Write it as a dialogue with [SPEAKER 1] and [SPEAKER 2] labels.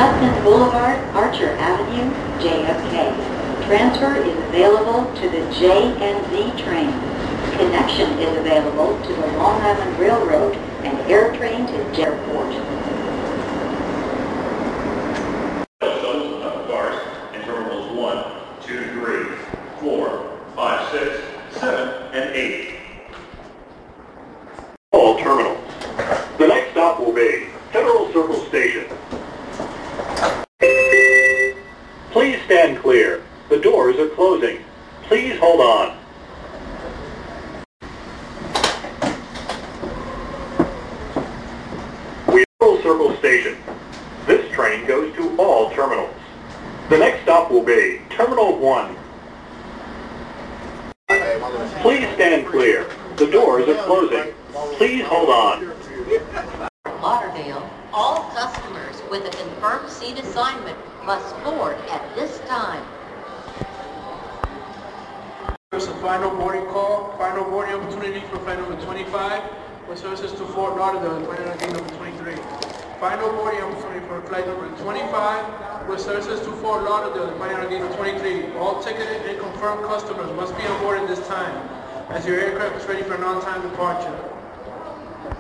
[SPEAKER 1] Hudson Boulevard, Archer Avenue, JFK. Transfer is available to the J and Z train. Connection is available to the Long Island Railroad and air train to Airport.
[SPEAKER 2] Cars in terminals 1, 2, 3, 4, 5, 6, 7, and 8. All terminals. The next stop will be Federal Circle Station. Please stand clear. The doors are closing. Please hold on. Federal Circle Station. This train goes to all terminals. The next stop will be Terminal 1. Please stand clear. The doors are closing. Please hold on.
[SPEAKER 3] Lauderdale, all customers with a confirmed seat assignment must board at this time.
[SPEAKER 4] There's a final boarding call, final boarding opportunity for flight number 25 with services to Fort Lauderdale, flight number 23. Final boarding opportunity for flight number 25 with services to Fort Lauderdale, flight number 23. All ticketed and confirmed customers must be on board at this time as your aircraft is ready for an on-time departure.